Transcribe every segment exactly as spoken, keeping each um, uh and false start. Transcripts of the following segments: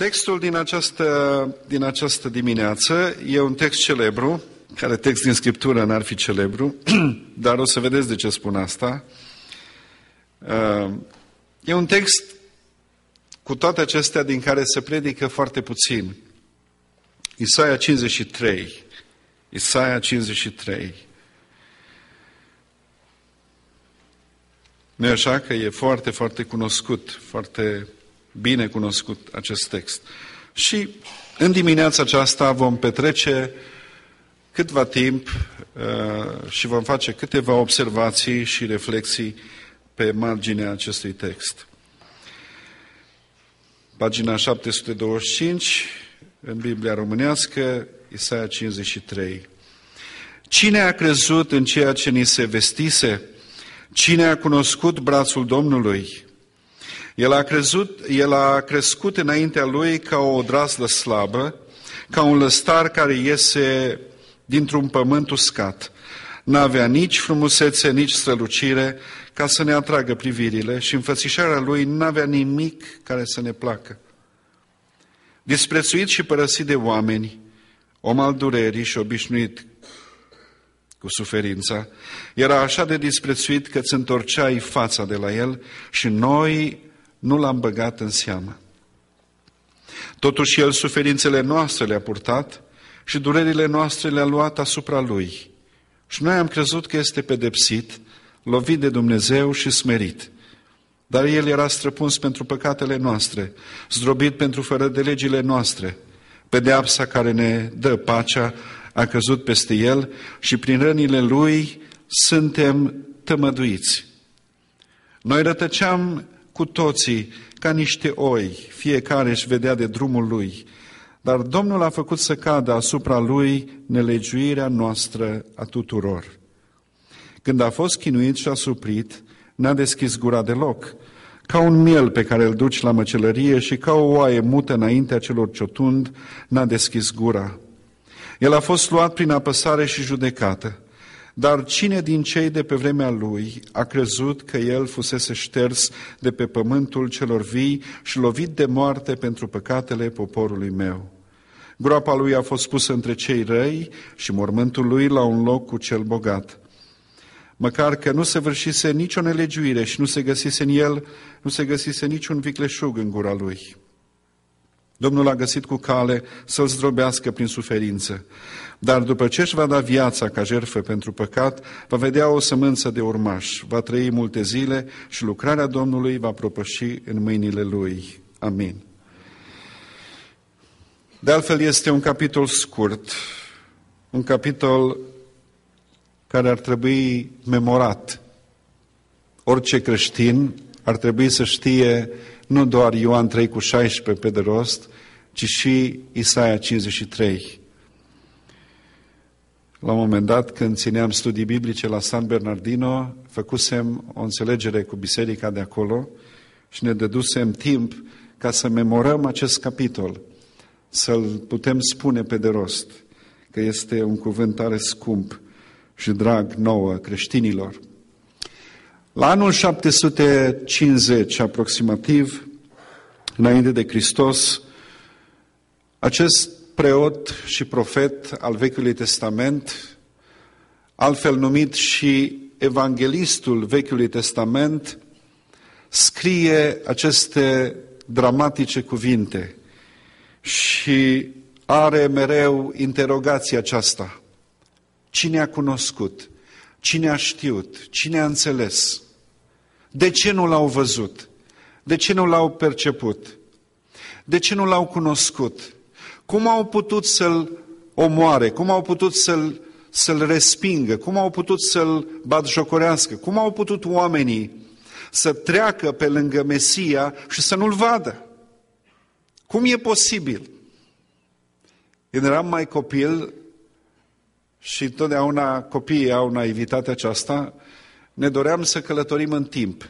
Textul din această, din această dimineață e un text celebru, care text din Scriptură n-ar fi celebru, dar o să vedeți de ce spun asta. E un text cu toate acestea din care se predică foarte puțin. Isaia cincizeci și trei. Isaia cincizeci și trei. Nu-i așa că e foarte, foarte cunoscut, foarte bine cunoscut acest text. Și în dimineața aceasta vom petrece câtva timp uh, și vom face câteva observații și reflexii pe marginea acestui text. Pagina șapte sute douăzeci și cinci, în Biblia românească, Isaia cincizeci și trei. Cine a crezut în ceea ce ni se vestise? Cine a cunoscut brațul Domnului? El a, crezut, el a crescut înaintea lui ca o odraslă slabă, ca un lăstar care iese dintr-un pământ uscat. N-avea nici frumusețe, nici strălucire ca să ne atragă privirile și înfățișarea lui n-avea nimic care să ne placă. Disprețuit și părăsit de oameni, om al durerii și obișnuit cu suferința, era așa de disprețuit că îți întorceai fața de la el și noi nu l-am băgat în seamă. Totuși el suferințele noastre le-a purtat și durerile noastre le-a luat asupra lui. Și noi am crezut că este pedepsit, lovit de Dumnezeu și smerit. Dar el era străpuns pentru păcatele noastre, zdrobit pentru fără de legile noastre. Pedeapsa care ne dă pacea a căzut peste el și prin rănile lui suntem tămăduiți. Noi rătăceam cu toții ca niște oi, fiecare își vedea de drumul lui, dar Domnul a făcut să cadă asupra lui nelegiuirea noastră a tuturor. Când a fost chinuit și asuprit, n-a deschis gura deloc, ca un miel pe care îl duci la măcelărie și ca o oaie mută înaintea celor ce o tund, n-a deschis gura. El a fost luat prin apăsare și judecată, dar cine din cei de pe vremea lui a crezut că el fusese șters de pe pământul celor vii și lovit de moarte pentru păcatele poporului meu? Groapa lui a fost pusă între cei răi și mormântul lui la un loc cu cel bogat. Măcar că nu se vârșise nicio nelegiuire și nu se găsise în el, nu se găsise niciun vicleșug în gura lui. Domnul a găsit cu cale să-l zdrobească prin suferință, dar după ce își va da viața ca jertfă pentru păcat, va vedea o sămânță de urmaș, va trăi multe zile și lucrarea Domnului va propăși în mâinile lui. Amin. De altfel este un capitol scurt, un capitol care ar trebui memorat. Orice creștin ar trebui să știe nu doar Ioan trei cu șaisprezece pe de rost, ci și Isaia cincizeci și trei. La un moment dat, când țineam studii biblice la San Bernardino, făcusem o înțelegere cu biserica de acolo și ne dădusem timp ca să memorăm acest capitol, să-l putem spune pe de rost, că este un cuvânt tare scump și drag nouă creștinilor. La anul șapte sute cincizeci aproximativ, înainte de Hristos, acest preot și profet al Vechiului Testament, altfel numit și evanghelistul Vechiului Testament, scrie aceste dramatice cuvinte și are mereu interogația aceasta. Cine a cunoscut? Cine a știut? Cine a înțeles? De ce nu l-au văzut? De ce nu l-au perceput? De ce nu l-au cunoscut? Cum au putut să-l omoare? Cum au putut să-l, să-l respingă? Cum au putut să-l batjocorească? Cum au putut oamenii să treacă pe lângă Mesia și să nu-l vadă? Cum e posibil? Când eram mai copil, și întotdeauna copiii au naivitatea aceasta, ne doream să călătorim în timp.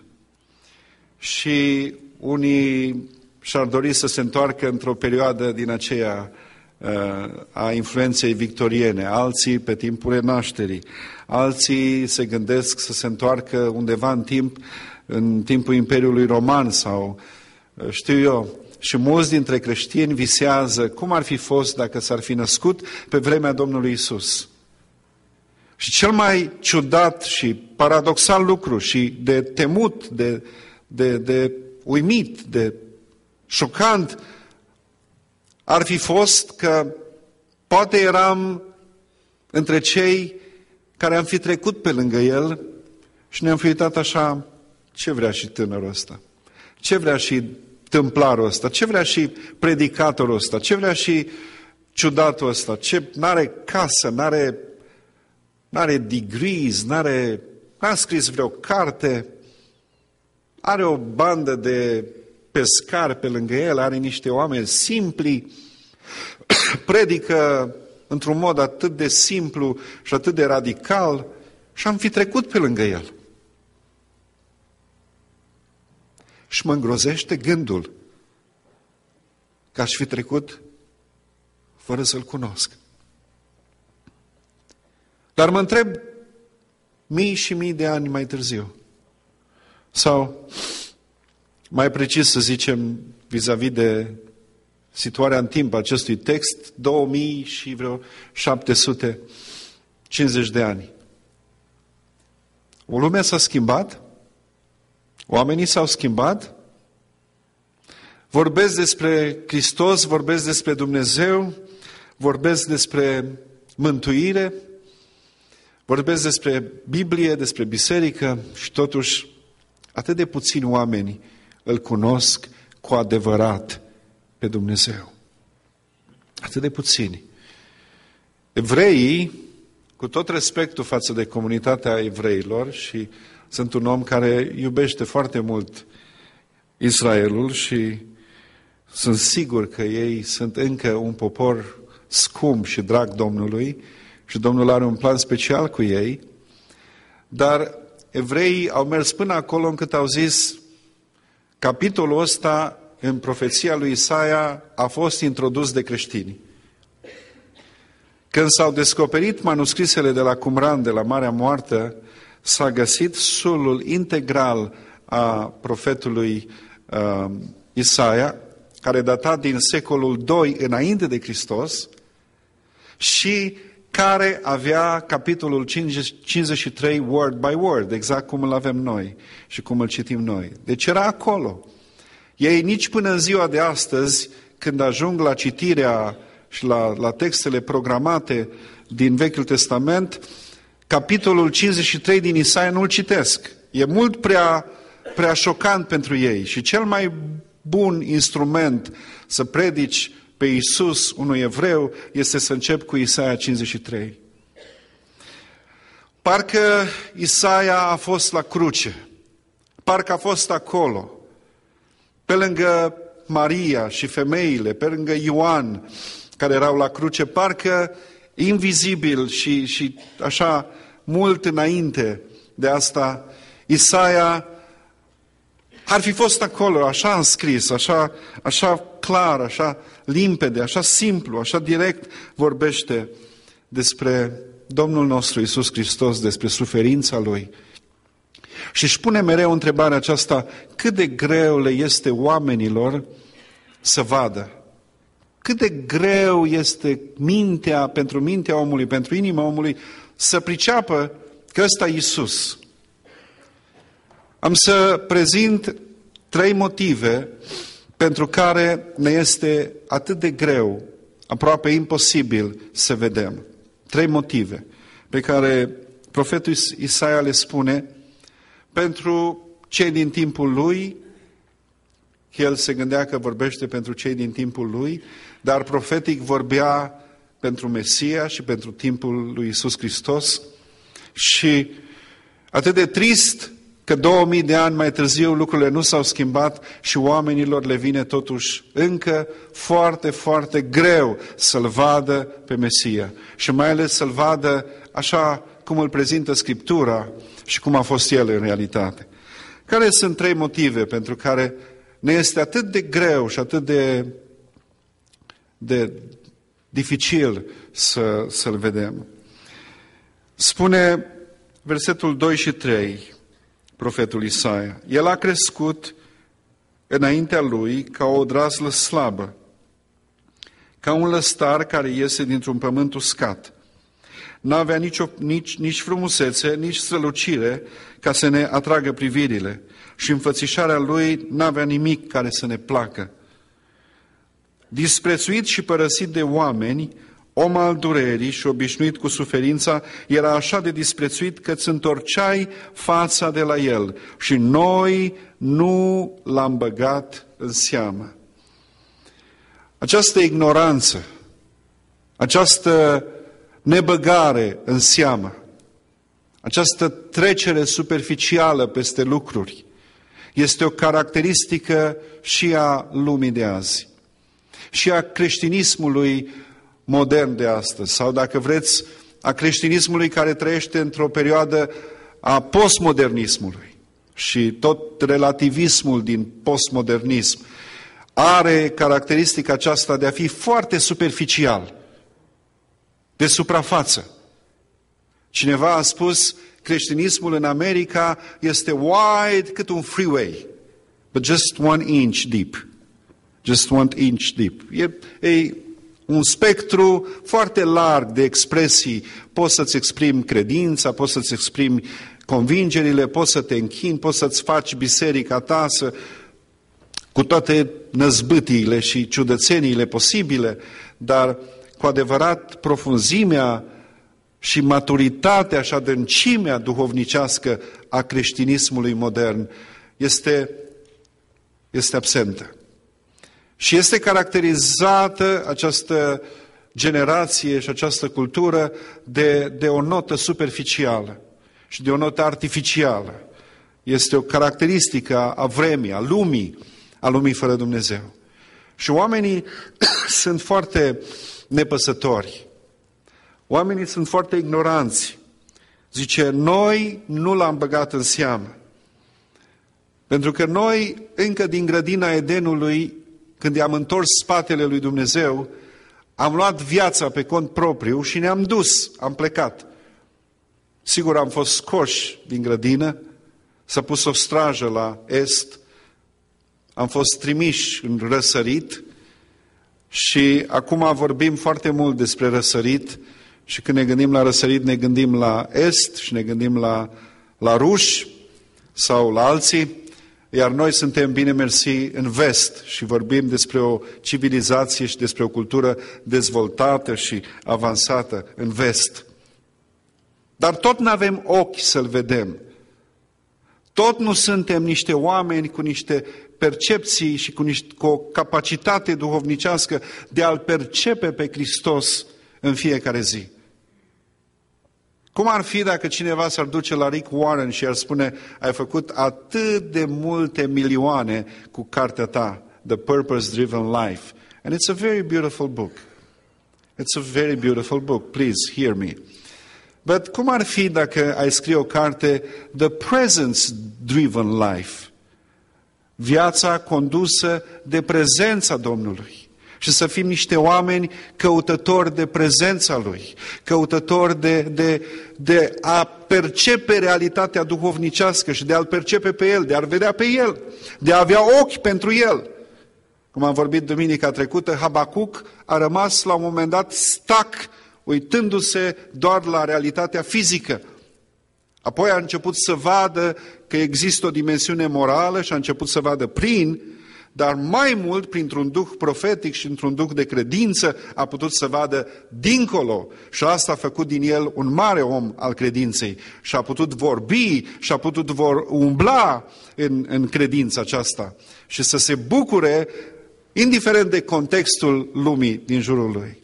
Și unii și-ar dori să se întoarcă într-o perioadă din aceea a influenței victoriene, alții pe timpul renașterii, alții se gândesc să se întoarcă undeva în timp, în timpul Imperiului Roman sau știu eu, și mulți dintre creștini visează cum ar fi fost dacă s-ar fi născut pe vremea Domnului Isus. Și cel mai ciudat și paradoxal lucru și de temut, de, de, de uimit, de șocant, ar fi fost că poate eram între cei care am fi trecut pe lângă el și ne-am fi uitat așa, ce vrea și tânărul ăsta, ce vrea și tâmplarul ăsta, ce vrea și predicatorul ăsta, ce vrea și ciudatul ăsta, ce n-are casă, n-are, n-are degrees, n-are, n-a scris vreo carte, are o bandă de pescari pe lângă el, are niște oameni simpli, predică într-un mod atât de simplu și atât de radical și am fi trecut pe lângă el. Și mă îngrozește gândul că aș fi trecut fără să-l cunosc. Dar mă întreb mii și mii de ani mai târziu, sau mai precis să zicem vis-a-vis de situarea în timp acestui text, două mii și vreo șapte sute cincizeci de ani. O lume s-a schimbat? Oamenii s-au schimbat? Vorbesc despre Hristos, vorbesc despre Dumnezeu, vorbesc despre mântuire, vorbesc despre Biblie, despre biserică și totuși atât de puțini oameni îl cunosc cu adevărat pe Dumnezeu. Atât de puțini. Evreii, cu tot respectul față de comunitatea evreilor, și sunt un om care iubește foarte mult Israelul și sunt sigur că ei sunt încă un popor scump și drag Domnului și Domnul are un plan special cu ei, dar evreii au mers până acolo încât au zis capitolul ăsta în profeția lui Isaia a fost introdus de creștini. Când s-au descoperit manuscrisele de la Qumran, de la Marea Moartă, s-a găsit sulul integral a profetului uh, Isaia, care data din secolul doi înainte de Hristos și care avea capitolul cincizeci și trei word by word, exact cum îl avem noi și cum îl citim noi. Deci era acolo. Ei nici până în ziua de astăzi, când ajung la citirea și la, la textele programate din Vechiul Testament, capitolul cincizeci și trei din Isaia nu-l citesc. E mult prea, prea șocant pentru ei și cel mai bun instrument să predici pe Iisus unui evreu este să încep cu Isaia cincizeci și trei. Parcă Isaia a fost la cruce, parcă a fost acolo, pe lângă Maria și femeile, pe lângă Ioan, care erau la cruce, parcă invizibil și, și așa mult înainte de asta, Isaia ar fi fost acolo, așa am scris, așa, așa clar, așa limpede, așa simplu, așa direct vorbește despre Domnul nostru Iisus Hristos, despre suferința Lui. Și își pune mereu întrebarea aceasta, cât de greu le este oamenilor să vadă. Cât de greu este mintea, pentru mintea omului, pentru inima omului, să priceapă că ăsta e Iisus. Am să prezint trei motive pentru care ne este atât de greu, aproape imposibil să vedem. Trei motive pe care profetul Isaia le spune pentru cei din timpul lui. El se gândea că vorbește pentru cei din timpul lui, dar profetic vorbea pentru Mesia și pentru timpul lui Iisus Hristos. Și atât de trist că două mii de ani mai târziu lucrurile nu s-au schimbat și oamenilor le vine totuși încă foarte, foarte greu să-L vadă pe Mesia și mai ales să-L vadă așa cum îl prezintă Scriptura și cum a fost El în realitate. Care sunt trei motive pentru care ne este atât de greu și atât de, de dificil să, să-L vedem? Spune versetul doi și trei, profetul Isaia, El a crescut înaintea lui ca o odraslă slabă, ca un lăstar care iese dintr-un pământ uscat. N-avea nici, nici, nici frumusețe, nici strălucire ca să ne atragă privirile și înfățișarea lui n-avea nimic care să ne placă. Disprețuit și părăsit de oameni, om al durerii și obișnuit cu suferința, era așa de disprețuit că îți întorceai fața de la el și noi nu l-am băgat în seamă. Această ignoranță, această nebăgare în seamă, această trecere superficială peste lucruri, este o caracteristică și a lumii de azi, și a creștinismului modern de astăzi, sau dacă vreți, a creștinismului care trăiește într-o perioadă a postmodernismului. Și tot relativismul din postmodernism are caracteristica aceasta de a fi foarte superficial, de suprafață. Cineva a spus, creștinismul în America este wide cât un freeway, but just one inch deep. Just one inch deep. E, e un spectru foarte larg de expresii. Poți să-ți exprimi credința, poți să-ți exprimi convingerile, poți să te închini, poți să-ți faci biserica ta să, cu toate năzbâtiile și ciudățeniile posibile, dar cu adevărat profunzimea și maturitatea și adâncimea duhovnicească a creștinismului modern este, este absentă. Și este caracterizată această generație și această cultură de, de o notă superficială și de o notă artificială. Este o caracteristică a vremii, a lumii, a lumii fără Dumnezeu. Și oamenii sunt foarte nepăsători. Oamenii sunt foarte ignoranți. Zice, noi nu l-am băgat în seamă. Pentru că noi, încă din grădina Edenului, când i-am întors spatele lui Dumnezeu, am luat viața pe cont propriu și ne-am dus, am plecat. Sigur, am fost scoși din grădină, s-a pus o strajă la est, am fost trimiși în răsărit și acum vorbim foarte mult despre răsărit și când ne gândim la răsărit ne gândim la est și ne gândim la, la ruși sau la alții. Iar noi suntem, bine mersi, în vest și vorbim despre o civilizație și despre o cultură dezvoltată și avansată în vest. Dar tot nu avem ochi să-L vedem. Tot nu suntem niște oameni cu niște percepții și cu, niște, cu o capacitate duhovnicească de a-L percepe pe Hristos în fiecare zi. Cum ar fi dacă cineva s-ar duce la Rick Warren și ar spune, ai făcut atât de multe milioane cu cartea ta, The Purpose Driven Life. And it's a very beautiful book. It's a very beautiful book. Please hear me. But cum ar fi dacă ai scrie o carte, The Presence Driven Life? Viața condusă de prezența Domnului. Și să fim niște oameni căutători de prezența Lui, căutători de, de, de a percepe realitatea duhovnicească și de a-L percepe pe El, de a-L vedea pe El, de a avea ochi pentru El. Cum am vorbit duminica trecută, Habacuc a rămas la un moment dat stac, uitându-se doar la realitatea fizică. Apoi a început să vadă că există o dimensiune morală și a început să vadă prin, dar mai mult, printr-un duh profetic și într-un duh de credință, a putut să vadă dincolo. Și asta a făcut din el un mare om al credinței. Și a putut vorbi și a putut vor umbla în, în credința aceasta. Și să se bucure, indiferent de contextul lumii din jurul lui.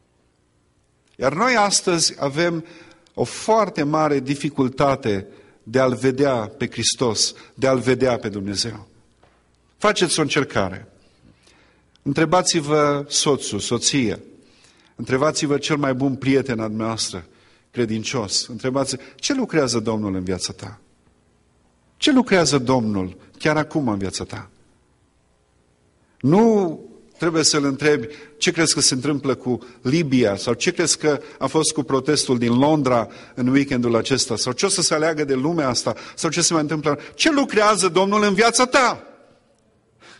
Iar noi astăzi avem o foarte mare dificultate de a-L vedea pe Hristos, de a-L vedea pe Dumnezeu. Faceți o încercare. Întrebați-vă soțul, soția. Întrebați-vă cel mai bun prieten al dumneavoastră, credincios. Întrebați-vă, ce lucrează Domnul în viața ta? Ce lucrează Domnul chiar acum în viața ta? Nu trebuie să-l întrebi ce crezi că se întâmplă cu Libia sau ce crezi că a fost cu protestul din Londra în weekendul acesta sau ce o să se aleagă de lumea asta sau ce se mai întâmplă. Ce lucrează Domnul în viața ta?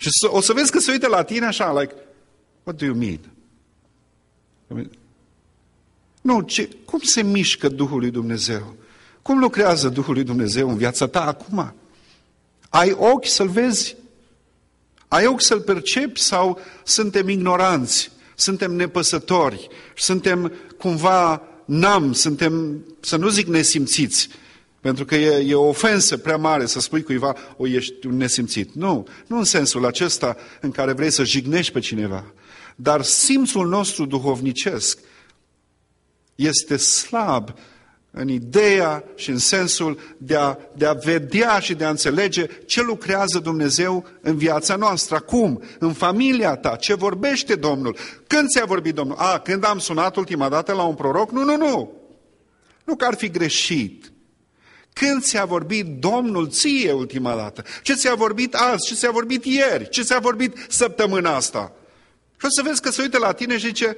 Și o să vezi că se uită la tine așa, like, what do you mean? I mean nu, ce, cum se mișcă Duhul lui Dumnezeu? Cum lucrează Duhul lui Dumnezeu în viața ta acum? Ai ochi să-L vezi? Ai ochi să-L percepi sau suntem ignoranți? Suntem nepăsători? Suntem cumva nam? Suntem, să nu zic nesimțiți? Pentru că e, e o ofensă prea mare să spui cuiva, o, ești un nesimțit. Nu, nu în sensul acesta în care vrei să jignești pe cineva. Dar simțul nostru duhovnicesc este slab în ideea și în sensul de a, de a vedea și de a înțelege ce lucrează Dumnezeu în viața noastră. Acum, în familia ta, ce vorbește Domnul? Când ți-a vorbit Domnul? A, când am sunat ultima dată la un proroc? Nu, nu, nu. Nu că ar fi greșit. Când ți-a vorbit Domnul ție ultima dată? Ce ți-a vorbit azi? Ce ți-a vorbit ieri? Ce ți-a vorbit săptămâna asta? Și o să vezi că se uită la tine și zice,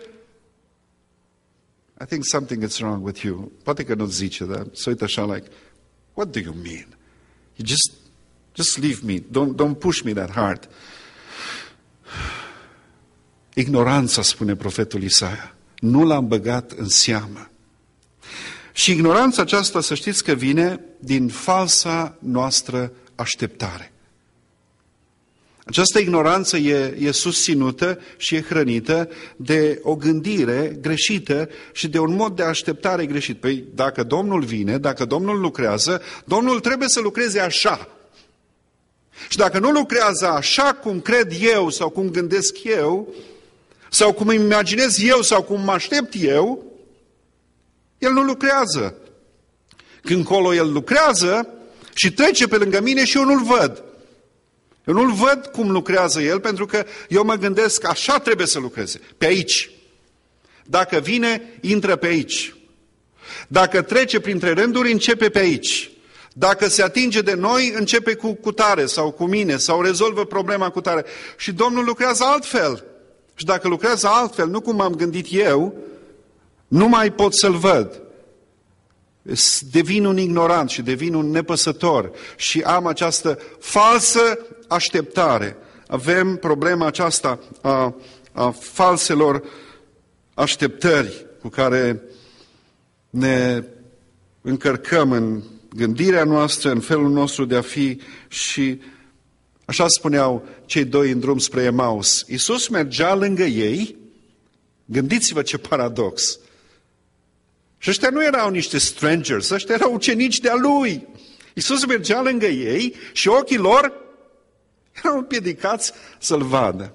I think something is wrong with you. Poate că nu zice, dar se uită așa, like, what do you mean? You just, just leave me. Don't, don't push me that hard. Ignoranța, spune profetul Isaia, nu l-am băgat în seamă. Și ignoranța aceasta, să știți că vine din falsa noastră așteptare. Această ignoranță e, e susținută și e hrănită de o gândire greșită și de un mod de așteptare greșit. Păi dacă Domnul vine, dacă Domnul lucrează, Domnul trebuie să lucreze așa. Și dacă nu lucrează așa cum cred eu sau cum gândesc eu, sau cum îmi imaginez eu sau cum mă aștept eu, El nu lucrează. Când colo El lucrează și trece pe lângă mine și eu nu-L văd. Eu nu-L văd cum lucrează El, pentru că eu mă gândesc, așa trebuie să lucreze, pe aici. Dacă vine, intră pe aici. Dacă trece printre rânduri, începe pe aici. Dacă se atinge de noi, începe cu cutare sau cu mine, sau rezolvă problema cu tare. Și Domnul lucrează altfel. Și dacă lucrează altfel, nu cum am gândit eu, nu mai pot să-L văd. Devin un ignorant și devin un nepăsător și am această falsă așteptare. Avem problema aceasta a, a falselor așteptări cu care ne încărcăm în gândirea noastră, în felul nostru de a fi și așa spuneau cei doi în drum spre Emaus. Iisus mergea lângă ei, gândiți-vă ce paradox. Și ăștia nu erau niște strangers, ăștia erau ucenici de-a Lui. Iisus mergea lângă ei și ochii lor erau împiedicați să-L vadă.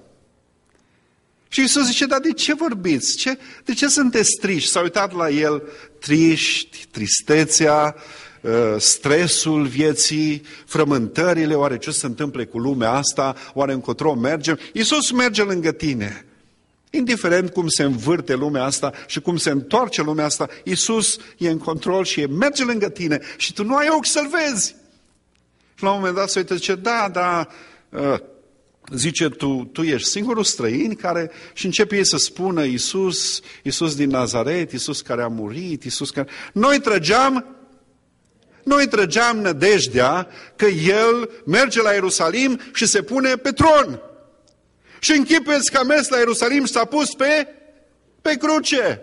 Și Iisus zice, dar de ce vorbiți? Ce, de ce sunteți triști? S-au uitat la El triști, tristețea, stresul vieții, frământările, oare ce se întâmplă cu lumea asta, oare încotro mergem? Iisus merge lângă tine. Indiferent cum se învârte lumea asta și cum se întoarce lumea asta, Iisus e în control și e, merge lângă tine și tu nu ai ochi să-L vezi. Și la un moment dat se uită, zice, da, da, zice, tu, tu ești singurul străin care, și începe ei să spună Iisus, Iisus din Nazaret, Iisus care a murit, Iisus care... Noi trăgeam, noi trăgeam nădejdea că El merge la Ierusalim și se pune pe tron. Și închipuiți că a mers la Ierusalim și s-a pus pe, pe cruce.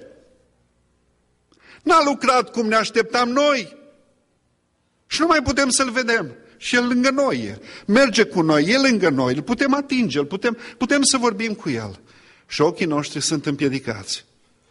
N-a lucrat cum ne așteptam noi. Și nu mai putem să-L vedem. Și El lângă noi. Merge cu noi, El lângă noi. Îl putem atinge, îl putem, putem să vorbim cu El. Și ochii noștri sunt împiedicați.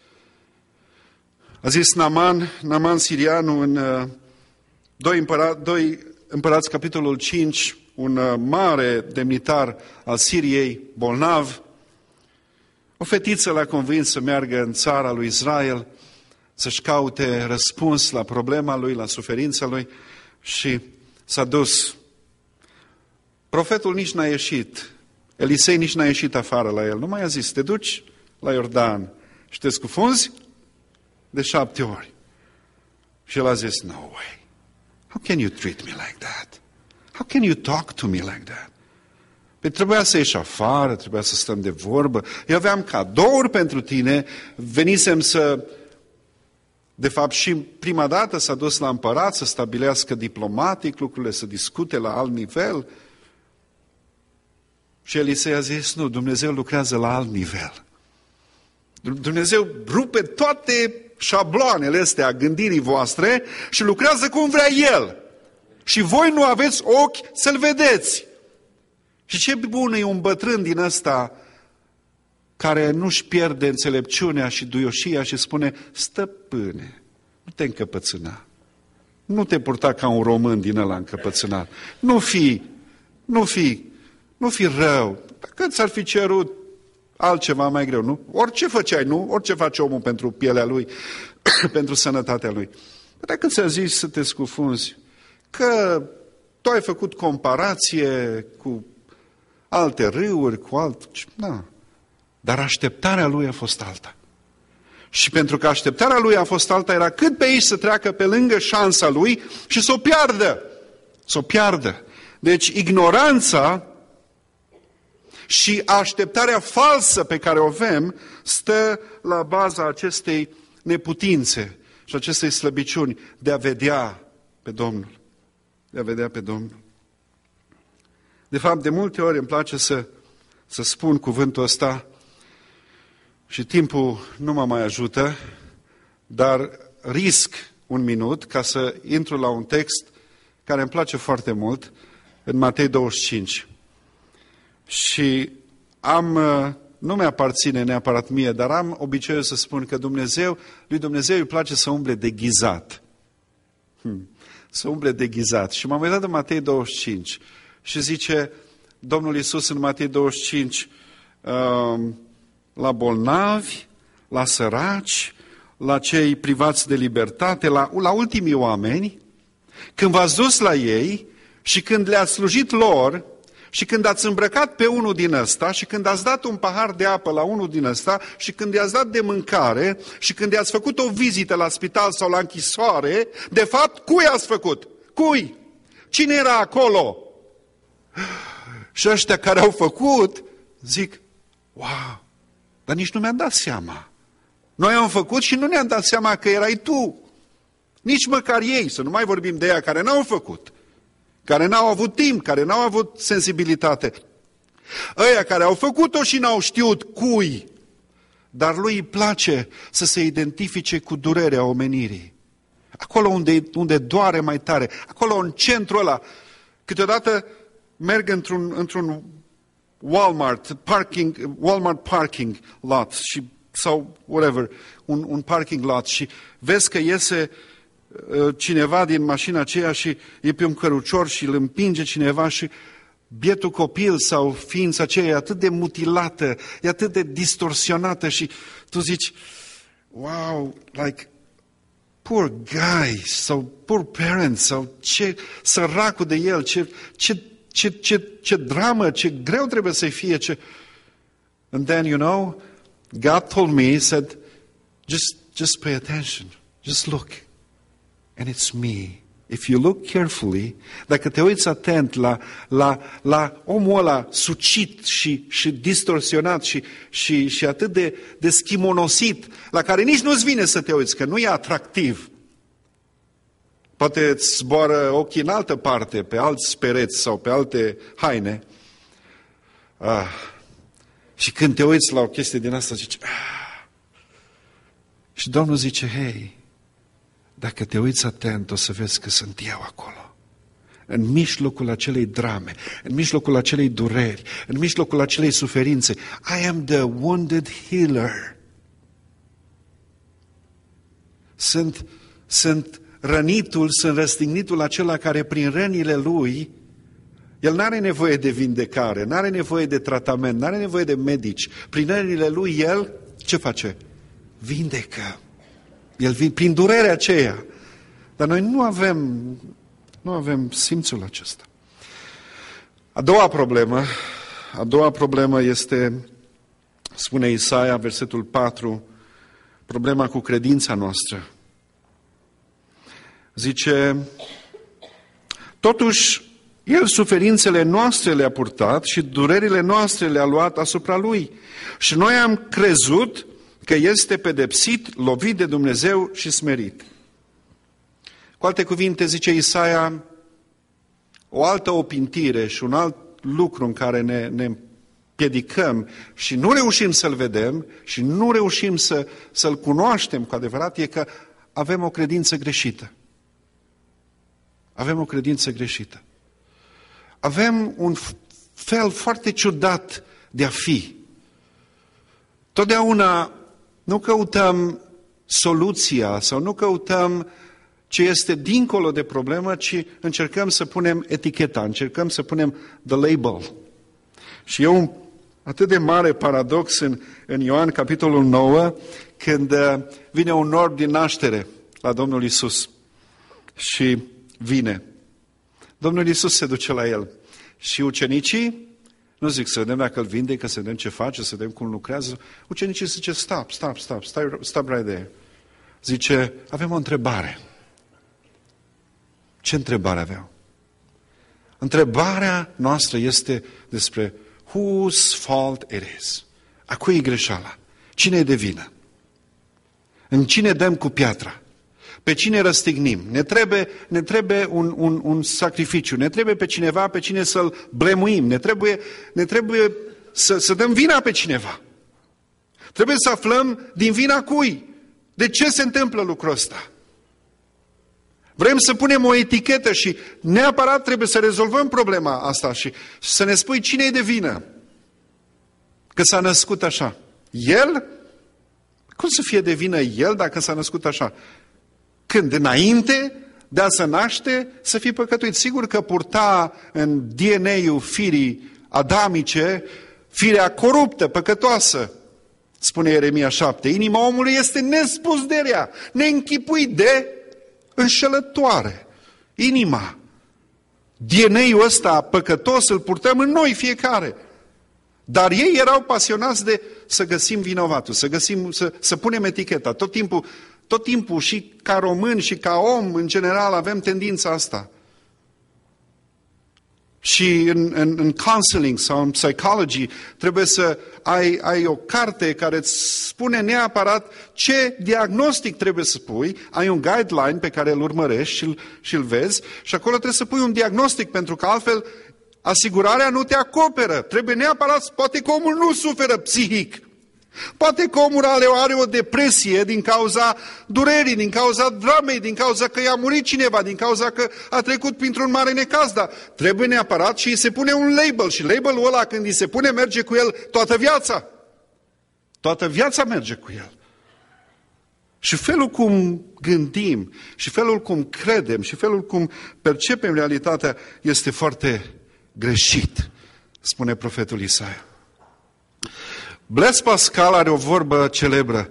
A zis Naaman, Naaman sirianul în uh, doi, împăra, doi Împărați, capitolul cinci, un uh, mare demnitar al Siriei, bolnav. O fetiță l-a convins să meargă în țara lui Israel, să-și caute răspuns la problema lui, la suferința lui și s-a dus. Profetul nici n-a ieșit, Elisei nici n-a ieșit afară la el, nu mai a zis, te duci la Iordan și te scufunzi de șapte ori. Și el a zis, no way, how can you treat me like that? How can you talk to me like that? Păi trebuia să ieși afară, trebuia să stăm de vorbă. Eu aveam cadouri pentru tine, venisem să... De fapt, și prima dată s-a dus la împărat să stabilească diplomatic lucrurile, să discute la alt nivel. Și Elisei a zis, nu, Dumnezeu lucrează la alt nivel. Dumnezeu rupe toate șabloanele astea a gândirii voastre și lucrează cum vrea El. Și voi nu aveți ochi să-L vedeți. Și ce bun e un bătrân din ăsta care nu-și pierde înțelepciunea și duioșia și spune, stăpâne, nu te încăpățâna. Nu te purta ca un român din ăla încăpățânat. Nu fi, nu fi, nu fi rău. Dacă ți-ar fi cerut altceva mai greu, nu? Orice făceai, nu? Orice face omul pentru pielea lui, pentru sănătatea lui. Dacă ți-a zis să te scufunzi, că tu ai făcut comparație cu alte râuri, cu alt... Da. Dar așteptarea lui a fost alta. Și pentru că așteptarea lui a fost alta, era cât pe aici să treacă pe lângă șansa lui și să o piardă. Să o piardă. Deci ignoranța și așteptarea falsă pe care o avem stă la baza acestei neputințe și acestei slăbiciuni de a vedea pe Domnul. De a vedea pe Domnul. De fapt, de multe ori îmi place să, să spun cuvântul ăsta și timpul nu mă mai ajută, dar risc un minut ca să intru la un text care îmi place foarte mult, în Matei douăzeci și cinci. Și am, nu mi-aparține neapărat mie, dar am obiceiul să spun că Dumnezeu, lui Dumnezeu îi place să umble deghizat. Hmm. Să umble deghizat. Și m-am uitat în Matei douăzeci și cinci și zice Domnul Iisus în Matei douăzeci și cinci, um, la bolnavi, la săraci, la cei privați de libertate, la, la ultimii oameni, când v-ați dus la ei și când le-ați slujit lor și când ați îmbrăcat pe unul din ăsta și când ați dat un pahar de apă la unul din ăsta și când i-ați dat de mâncare și când i-ați făcut o vizită la spital sau la închisoare, de fapt, cui ați făcut? Cui? Cine era acolo? Și ăștia care au făcut, zic, wow, dar nici nu mi-am dat seama. Noi am făcut și nu ne-am dat seama că erai tu. Nici măcar ei, să nu mai vorbim de ea care n-au făcut, care n-au avut timp, care n-au avut sensibilitate. Ăia care au făcut-o și n-au știut cui, dar lui îi place să se identifice cu durerea omenirii. Acolo unde, unde doare mai tare, acolo în centrul ăla. Câteodată merg într-un, într-un Walmart parking, Walmart parking lot și, sau whatever, un, un parking lot și vezi că iese uh, cineva din mașina aceea și e pe un cărucior și îl împinge cineva și bietul copil sau ființa aceea e atât de mutilată, e atât de distorsionată și tu zici, wow, like, poor guy, sau poor parents, sau ce săracul de el, ce, ce, ce, ce, ce dramă, ce greu trebuie să fie. Ce... And then, you know, God told me, He said, just, just pay attention, just look, and it's me. If you look carefully, dacă te uiți atent la, la, la omul ăla sucit și, și distorsionat și, și, și atât de, de schimonosit, la care nici nu-ți vine să te uiți, că nu e atractiv. Poate îți zboară ochii în altă parte, pe alți pereți sau pe alte haine. Ah. Și când te uiți la o chestie din asta, zici, ah. Și Domnul zice, hei, dacă te uiți atent, o să vezi că sunt eu acolo. În mijlocul acelei drame, în mijlocul acelei dureri, în mijlocul acelei suferințe. I am the wounded healer. Sunt, sunt rănitul, sunt răstignitul acela care prin rănile lui, el n-are nevoie de vindecare, n-are nevoie de tratament, n-are nevoie de medici. Prin rănile lui, el ce face? Vindecă. El, prin durerea aceea. Dar noi nu avem, nu avem simțul acesta. A doua problemă, a doua problemă este, spune Isaia, versetul patru, problema cu credința noastră. Zice, totuși, El suferințele noastre le-a purtat și durerile noastre le-a luat asupra Lui. Și noi am crezut că este pedepsit, lovit de Dumnezeu și smerit. Cu alte cuvinte, zice Isaia, o altă opintire și un alt lucru în care ne, ne împiedicăm și nu reușim să-L vedem și nu reușim să, să-L cunoaștem cu adevărat, e că avem o credință greșită. Avem o credință greșită. Avem un fel foarte ciudat de a fi. Totdeauna nu căutăm soluția sau nu căutăm ce este dincolo de problemă, ci încercăm să punem eticheta, încercăm să punem the label. Și e un atât de mare paradox în, în Ioan, capitolul nouă, când vine un orb din naștere la Domnul Iisus și vine. Domnul Iisus se duce la el și ucenicii, nu zic să vedem dacă îl vindecă, să vedem ce face, să vedem cum lucrează, ucenicii zice, stop, stop, stop, stop, stop right there. Zice, avem o întrebare. Ce întrebare aveau? Întrebarea noastră este despre whose fault it is. A cui e greșeala? Cine e de vină? În cine dăm cu piatra? Pe cine răstignim? Ne trebuie, ne trebuie un, un, un sacrificiu, ne trebuie pe cineva pe cine să-l blemuim, ne trebuie, ne trebuie să, să dăm vina pe cineva. Trebuie să aflăm din vina cui. De ce se întâmplă lucrul ăsta? Vrem să punem o etichetă și neapărat trebuie să rezolvăm problema asta și să ne spui cine e de vină. Că s-a născut așa. El? Cum să fie de vină el dacă s-a născut așa? Când? Înainte de a se naște, să fie păcătuit. Sigur că purta în D N A-ul firii adamice, firea coruptă, păcătoasă, spune Ieremia șapte. Inima omului este nespus de rea, neînchipuit de înșelătoare. Inima. D N A-ul ăsta păcătos îl purtăm în noi fiecare. Dar ei erau pasionați de să găsim vinovatul, să găsim, să, să punem eticheta. Tot timpul, tot timpul și ca român și ca om, în general, avem tendința asta. Și în, în, în counseling sau în psychology trebuie să ai, ai o carte care îți spune neapărat ce diagnostic trebuie să pui, ai un guideline pe care îl urmărești și îl, și îl vezi și acolo trebuie să pui un diagnostic pentru că altfel asigurarea nu te acoperă. Trebuie neapărat, poate că omul nu suferă psihic. Poate că omul are, are o depresie din cauza durerii, din cauza dramei, din cauza că i-a murit cineva, din cauza că a trecut printr-un mare necaz, dar trebuie neapărat și îi se pune un label și labelul ăla când îi se pune merge cu el toată viața. Toată viața merge cu el. Și felul cum gândim, și felul cum credem, și felul cum percepem realitatea este foarte greșit, spune profetul Isaia. Blaise Pascal are o vorbă celebră.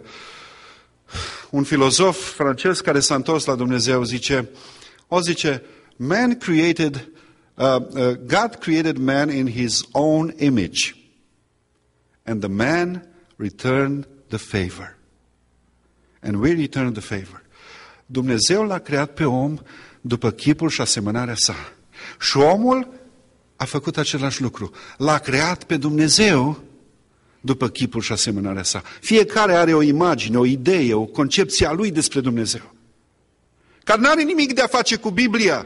Un filozof francez care s-a întors la Dumnezeu zice, o zice, man created, uh, uh, God created man in his own image and the man returned the favor. And we return the favor. Dumnezeu l-a creat pe om după chipul și asemănarea sa. Și omul a făcut același lucru. L-a creat pe Dumnezeu după chipul și asemănarea sa. Fiecare are o imagine, o idee, o concepție a lui despre Dumnezeu. Care nu are nimic de a face cu Biblia.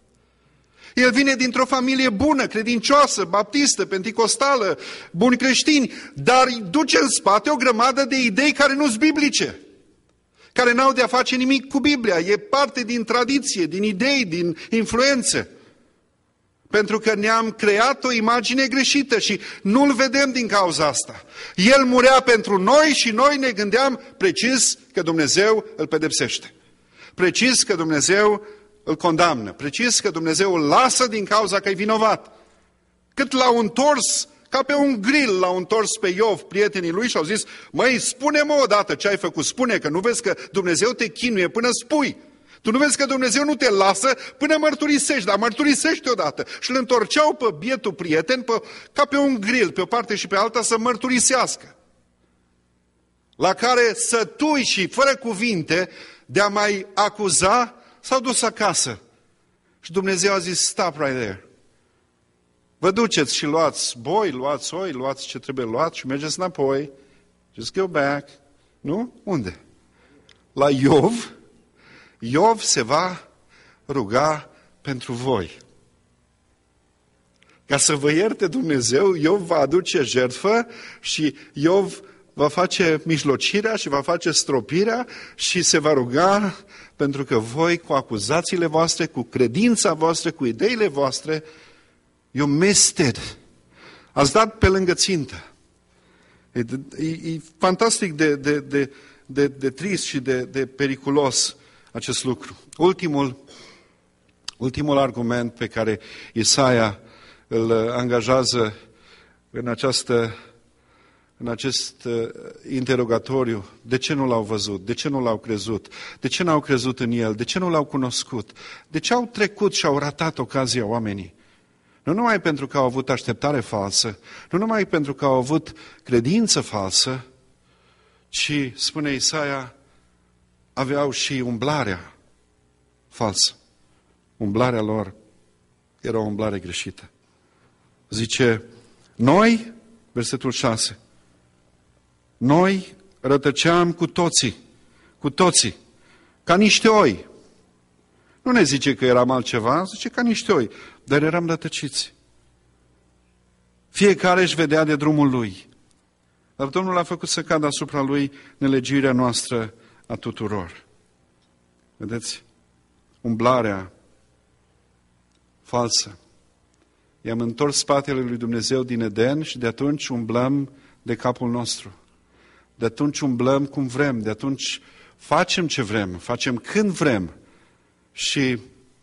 El vine dintr-o familie bună, credincioasă, baptistă, penticostală, buni creștini, dar îi duce în spate o grămadă de idei care nu sunt biblice, care n-au de a face nimic cu Biblia. E parte din tradiție, din idei, din influențe. Pentru că ne-am creat o imagine greșită și nu-L vedem din cauza asta. El murea pentru noi și noi ne gândeam precis că Dumnezeu îl pedepsește. Precis că Dumnezeu îl condamnă. Precis că Dumnezeu îl lasă din cauza că e vinovat. Cât l-au întors, ca pe un grill, l-au întors pe Iov, prietenii lui, și au zis, măi, spune-mă odată ce ai făcut. Spune că nu vezi că Dumnezeu te chinuie până spui. Tu nu vezi că Dumnezeu nu te lasă până mărturisești, dar mărturisești odată. Și îl întorceau pe bietul prieten pe, ca pe un grill, pe o parte și pe alta, să mărturisească. La care sătui și fără cuvinte de a mai acuza, s-au dus acasă. Și Dumnezeu a zis, stop right there. Vă duceți și luați boi, luați oi, luați ce trebuie luat și mergeți înapoi. Just go back. Nu? Unde? La Iov. Iov se va ruga pentru voi. Ca să vă ierte Dumnezeu, Iov va aduce jertfă și Iov va face mijlocirea și va face stropirea și se va ruga pentru că voi, cu acuzațiile voastre, cu credința voastră, cu ideile voastre, you missed it. Ați dat pe lângă țintă. E, e, e fantastic de, de, de, de, de trist și de, de periculos acest lucru. Ultimul, ultimul argument pe care Isaia îl angajează în, această, în acest interogatoriu. De ce nu l-au văzut? De ce nu l-au crezut? De ce n-au crezut în el? De ce nu l-au cunoscut? De ce au trecut și au ratat ocazia oamenii? Nu numai pentru că au avut așteptare falsă, nu numai pentru că au avut credință falsă, ci, spune Isaia, aveau și umblarea falsă. Umblarea lor era o umblare greșită. Zice, noi, versetul șase, noi rătăceam cu toții, cu toții, ca niște oi. Nu ne zice că eram altceva, zice ca niște oi, dar eram rătăciți. Fiecare își vedea de drumul lui. Dar Domnul a făcut să cadă asupra lui nelegiuirea noastră a tuturor. Vedeți? Umblarea falsă. I-am întors spatele lui Dumnezeu din Eden și de atunci umblăm de capul nostru. De atunci umblăm cum vrem, de atunci facem ce vrem, facem când vrem. Și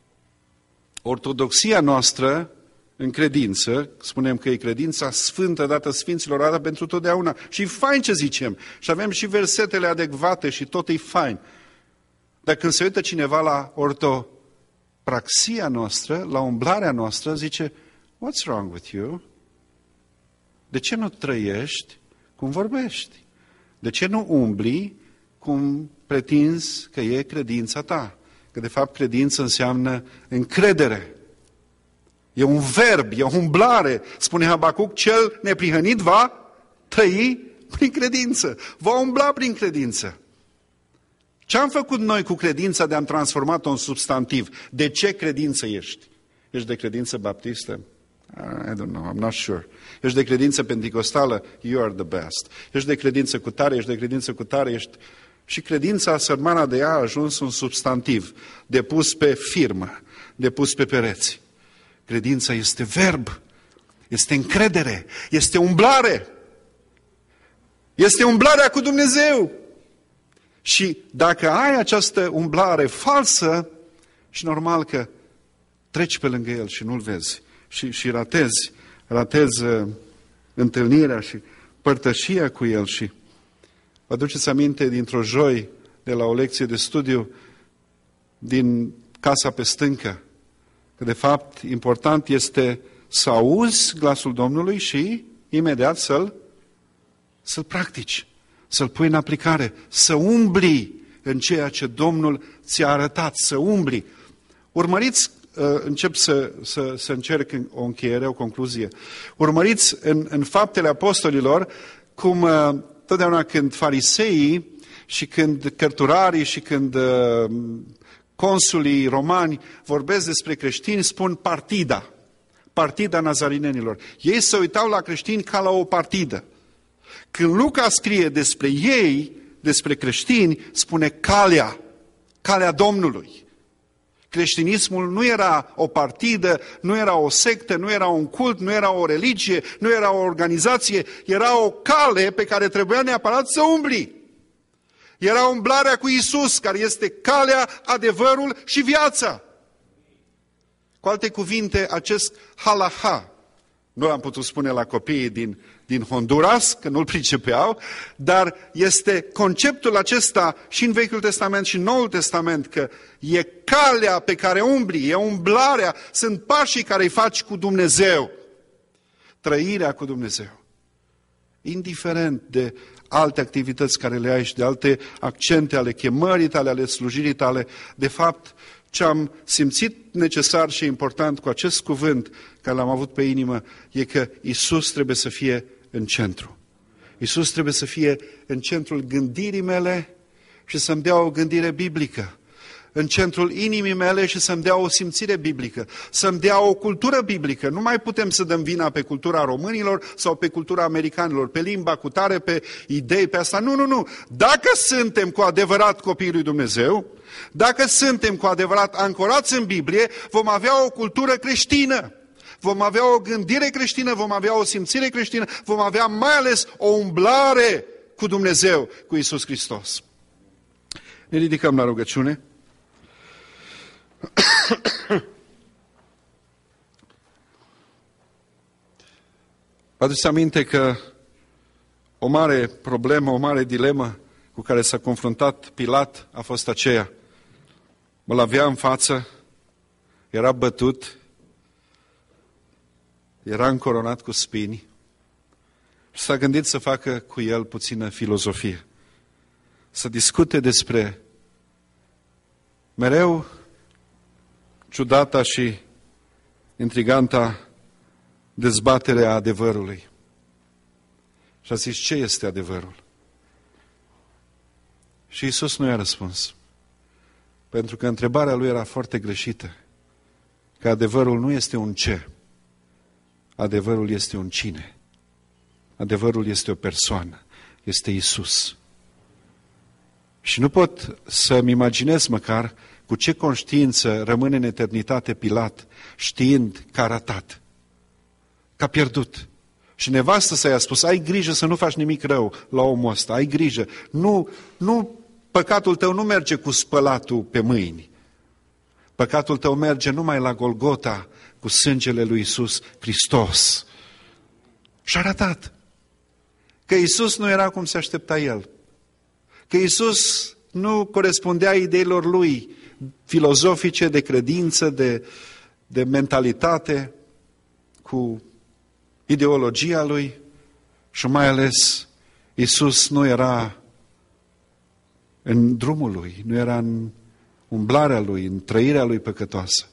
ortodoxia noastră în credință, spunem că e credința sfântă dată Sfinților, dată pentru totdeauna. Și e fain ce zicem. Și avem și versetele adecvate și tot e fain. Dar când se uită cineva la ortopraxia noastră, la umblarea noastră, zice, what's wrong with you? De ce nu trăiești cum vorbești? De ce nu umbli cum pretinzi că e credința ta? Că de fapt credință înseamnă încredere. E un verb, e o umblare. Spune Habacuc, cel neprihănit va trăi prin credință. Va umbla prin credință. Ce am făcut noi cu credința de a-mi transformat-o în substantiv? De ce credință ești? Ești de credință baptistă? I don't know, I'm not sure. Ești de credință penticostală? You are the best. Ești de credință cu tare? Ești de credință cu tare? Ești... Și credința, sărmana de ea, a ajuns un substantiv, depus pe firmă, depus pe pereți. Credința este verb, este încredere, este umblare. Este umblarea cu Dumnezeu. Și dacă ai această umblare falsă, și normal că treci pe lângă el și nu-l vezi și, și ratezi, ratezi uh, întâlnirea și părtășia cu el. Și vă aduceți aminte dintr-o joi de la o lecție de studiu din Casa pe Stâncă, că de fapt important este să auzi glasul Domnului și imediat să-l să-l practici, să-l pui în aplicare, să umbli în ceea ce Domnul ți-a arătat, să umbli. Urmăriți, încep să, să, să încerc o încheiere, o concluzie. Urmăriți în, în Faptele Apostolilor cum totdeauna când fariseii și când cărturarii și când consulii romani vorbesc despre creștini, spun partida, partida nazarinenilor. Ei se uitau la creștini ca la o partidă. Când Luca scrie despre ei, despre creștini, spune calea, calea Domnului. Creștinismul nu era o partidă, nu era o sectă, nu era un cult, nu era o religie, nu era o organizație, era o cale pe care trebuia neapărat să umbli. Era umblarea cu Iisus, care este calea, adevărul și viața. Cu alte cuvinte, acest halaha, nu am putut spune la copiii din, din Honduras, că nu-l pricepeau, dar este conceptul acesta și în Vechiul Testament și în Noul Testament, că e calea pe care umbli, e umblarea, sunt pașii care îi faci cu Dumnezeu. Trăirea cu Dumnezeu. Indiferent de alte activități care le ai și de alte accente ale chemării tale, ale slujirii tale, de fapt, ce am simțit necesar și important cu acest cuvânt care l-am avut pe inimă, e că Iisus trebuie să fie în centru. Iisus trebuie să fie în centrul gândirii mele și să-mi dea o gândire biblică. în centrul inimii mele și să-mi dea o simțire biblică, să-mi dea o cultură biblică. Nu mai putem să dăm vina pe cultura românilor sau pe cultura americanilor, pe limba cu tare, pe idei, pe asta. Nu, nu, nu. Dacă suntem cu adevărat copiii lui Dumnezeu, dacă suntem cu adevărat ancorați în Biblie, vom avea o cultură creștină, vom avea o gândire creștină, vom avea o simțire creștină, vom avea mai ales o umblare cu Dumnezeu, cu Iisus Hristos. Ne ridicăm la rugăciune. Vă aduceți aminte că o mare problemă, o mare dilemă cu care s-a confruntat Pilat a fost aceea. Îl avea în față, era bătut, era încoronat cu spini și s-a gândit să facă cu el puțină filozofie. Să discute despre mereu ciudata și intriganta dezbatere a adevărului. Și a zis, ce este adevărul? Și Iisus nu i-a răspuns. Pentru că întrebarea lui era foarte greșită. Că adevărul nu este un ce. Adevărul este un cine. Adevărul este o persoană. Este Iisus. Și nu pot să-mi imaginez măcar cu ce conștiință rămâne în eternitate Pilat, știind că a ratat, că a pierdut. Și nevastă sa i-a spus, ai grijă să nu faci nimic rău la omul ăsta, ai grijă. Nu, nu, păcatul tău nu merge cu spălatul pe mâini. Păcatul tău merge numai la Golgota cu sângele lui Iisus Hristos. Și a ratat. Că Iisus nu era cum se aștepta el. Că Iisus nu corespundea ideilor lui filozofice, de credință, de, de mentalitate, cu ideologia lui și mai ales Iisus nu era în drumul lui, nu era în umblarea lui, în trăirea lui păcătoasă.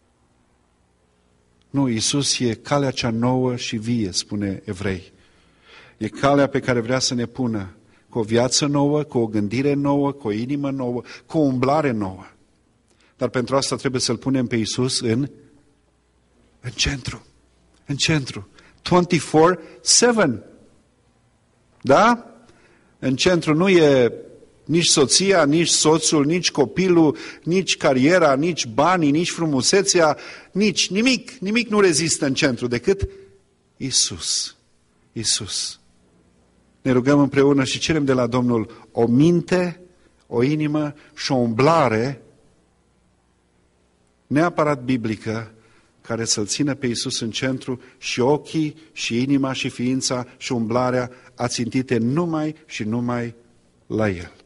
Nu, Iisus e calea cea nouă și vie, spune Evrei. E calea pe care vrea să ne pună cu o viață nouă, cu o gândire nouă, cu o inimă nouă, cu o umblare nouă. Dar pentru asta trebuie să-L punem pe Iisus în, în centru. În centru. douăzeci și patru șapte. Da? În centru nu e nici soția, nici soțul, nici copilul, nici cariera, nici banii, nici frumusețea, nici nimic. Nimic nu rezistă în centru decât Iisus. Iisus. Ne rugăm împreună și cerem de la Domnul o minte, o inimă și o umblare neapărat biblică, care să-L țină pe Iisus în centru și ochii și inima și ființa și umblarea ațintite numai și numai la El.